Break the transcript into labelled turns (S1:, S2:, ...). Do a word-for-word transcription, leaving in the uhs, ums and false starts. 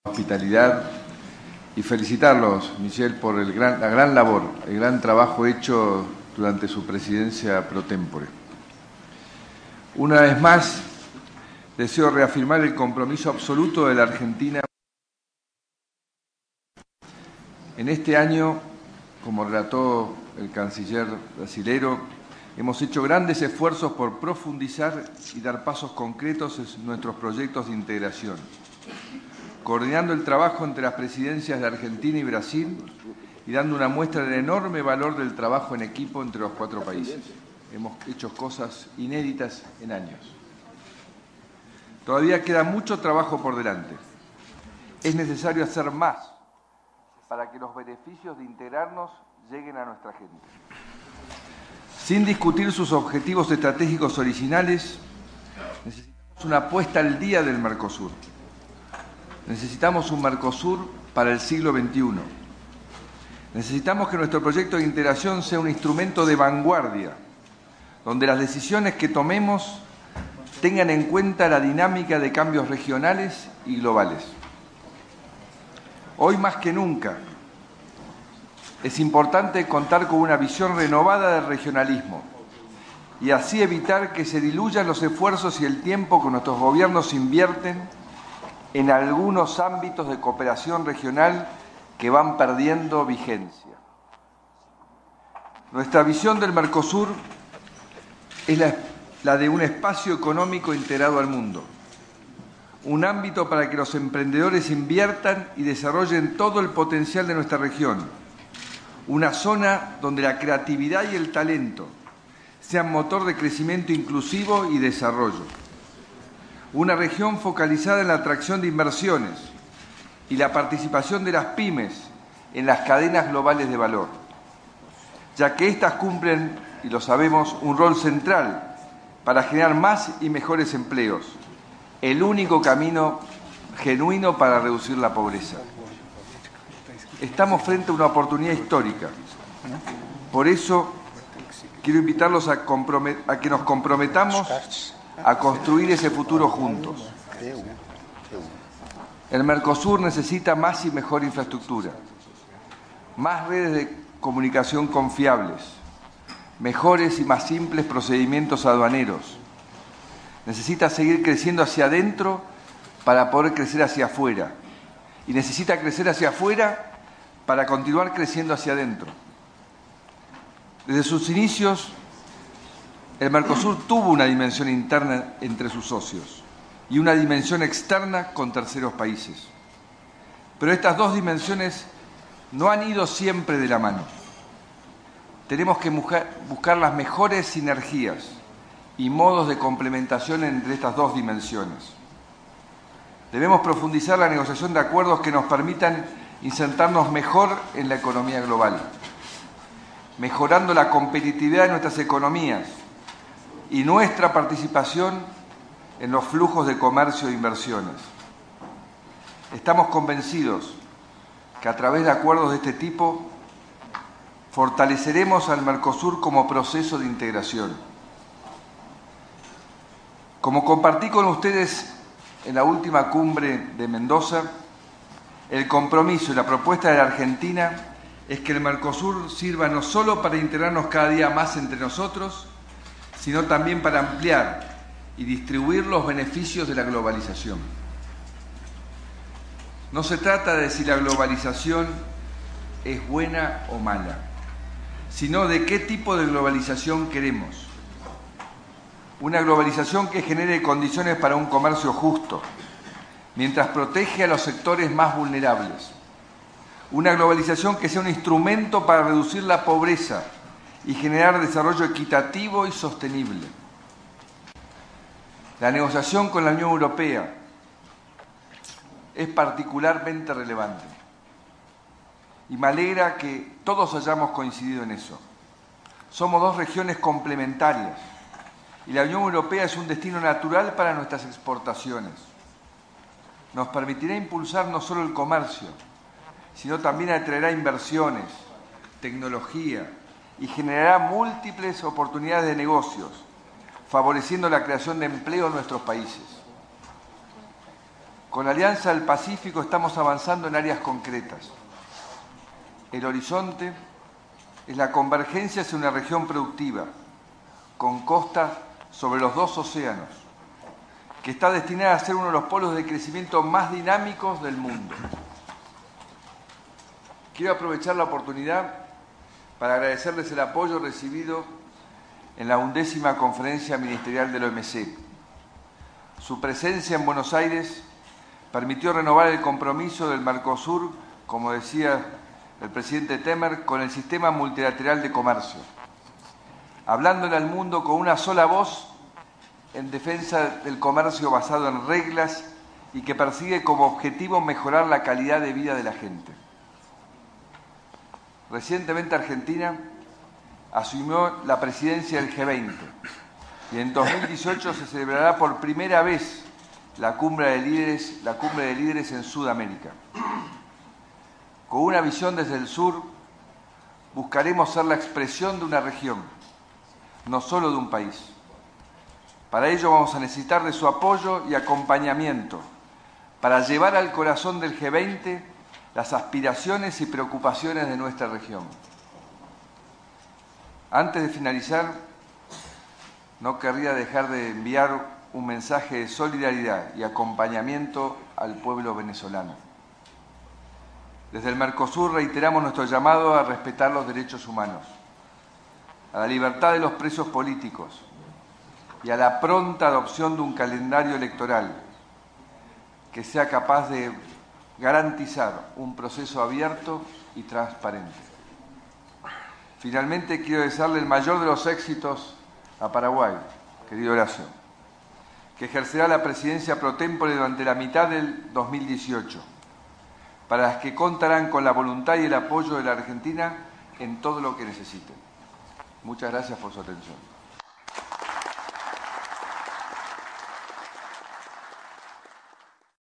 S1: Hospitalidad y felicitarlos, Michel, por el gran, la gran labor, el gran trabajo hecho durante su presidencia pro tempore. Una vez más, deseo reafirmar el compromiso absoluto de la Argentina. En este año, como relató el canciller brasilero, hemos hecho grandes esfuerzos por profundizar y dar pasos concretos en nuestros proyectos de integración, coordinando el trabajo entre las presidencias de Argentina y Brasil y dando una muestra del enorme valor del trabajo en equipo entre los cuatro países. Hemos hecho cosas inéditas en años. Todavía queda mucho trabajo por delante. Es necesario hacer más para que los beneficios de integrarnos lleguen a nuestra gente. Sin discutir sus objetivos estratégicos originales, necesitamos una puesta al día del Mercosur. Necesitamos un Mercosur para el siglo veintiuno. Necesitamos que nuestro proyecto de integración sea un instrumento de vanguardia, donde las decisiones que tomemos tengan en cuenta la dinámica de cambios regionales y globales. Hoy más que nunca es importante contar con una visión renovada del regionalismo y así evitar que se diluyan los esfuerzos y el tiempo que nuestros gobiernos invierten en algunos ámbitos de cooperación regional que van perdiendo vigencia. Nuestra visión del Mercosur es la, la de un espacio económico integrado al mundo, un ámbito para que los emprendedores inviertan y desarrollen todo el potencial de nuestra región, una zona donde la creatividad y el talento sean motor de crecimiento inclusivo y desarrollo. Una región focalizada en la atracción de inversiones y la participación de las pymes en las cadenas globales de valor, ya que éstas cumplen, y lo sabemos, un rol central para generar más y mejores empleos, el único camino genuino para reducir la pobreza. Estamos frente a una oportunidad histórica. Por eso quiero invitarlos a, a que nos comprometamos a construir ese futuro juntos. El Mercosur necesita más y mejor infraestructura, más redes de comunicación confiables, mejores y más simples procedimientos aduaneros. Necesita seguir creciendo hacia adentro para poder crecer hacia afuera. Y necesita crecer hacia afuera para continuar creciendo hacia adentro. Desde sus inicios, el Mercosur tuvo una dimensión interna entre sus socios y una dimensión externa con terceros países. Pero estas dos dimensiones no han ido siempre de la mano. Tenemos que buscar las mejores sinergias y modos de complementación entre estas dos dimensiones. Debemos profundizar la negociación de acuerdos que nos permitan insertarnos mejor en la economía global, mejorando la competitividad de nuestras economías y nuestra participación en los flujos de comercio e inversiones. Estamos convencidos que a través de acuerdos de este tipo fortaleceremos al Mercosur como proceso de integración. Como compartí con ustedes en la última cumbre de Mendoza, el compromiso y la propuesta de la Argentina es que el Mercosur sirva no solo para integrarnos cada día más entre nosotros, sino también para ampliar y distribuir los beneficios de la globalización. No se trata de si la globalización es buena o mala, sino de qué tipo de globalización queremos. Una globalización que genere condiciones para un comercio justo, mientras protege a los sectores más vulnerables. Una globalización que sea un instrumento para reducir la pobreza y generar desarrollo equitativo y sostenible. La negociación con la Unión Europea es particularmente relevante y me alegra que todos hayamos coincidido en eso. Somos dos regiones complementarias y la Unión Europea es un destino natural para nuestras exportaciones. Nos permitirá impulsar no solo el comercio, sino también atraerá inversiones, tecnología y generará múltiples oportunidades de negocios, favoreciendo la creación de empleo en nuestros países. Con la Alianza del Pacífico estamos avanzando en áreas concretas. El horizonte es la convergencia hacia una región productiva, con costas sobre los dos océanos, que está destinada a ser uno de los polos de crecimiento más dinámicos del mundo. Quiero aprovechar la oportunidad para agradecerles el apoyo recibido en la undécima conferencia ministerial del O M C. Su presencia en Buenos Aires permitió renovar el compromiso del Mercosur, como decía el presidente Temer, con el sistema multilateral de comercio, hablándole al mundo con una sola voz en defensa del comercio basado en reglas y que persigue como objetivo mejorar la calidad de vida de la gente. Recientemente Argentina asumió la presidencia del G veinte y en dos mil dieciocho se celebrará por primera vez la cumbre de líderes, la cumbre de líderes en Sudamérica. Con una visión desde el sur, buscaremos ser la expresión de una región, no solo de un país. Para ello vamos a necesitar de su apoyo y acompañamiento para llevar al corazón del G veinte las aspiraciones y preocupaciones de nuestra región. Antes de finalizar, no querría dejar de enviar un mensaje de solidaridad y acompañamiento al pueblo venezolano. Desde el Mercosur reiteramos nuestro llamado a respetar los derechos humanos, a la libertad de los presos políticos y a la pronta adopción de un calendario electoral que sea capaz de garantizar un proceso abierto y transparente. Finalmente, quiero desearle el mayor de los éxitos a Paraguay, querido Horacio, que ejercerá la presidencia pro tempore durante la mitad del dos mil dieciocho, para las que contarán con la voluntad y el apoyo de la Argentina en todo lo que necesiten. Muchas gracias por su atención.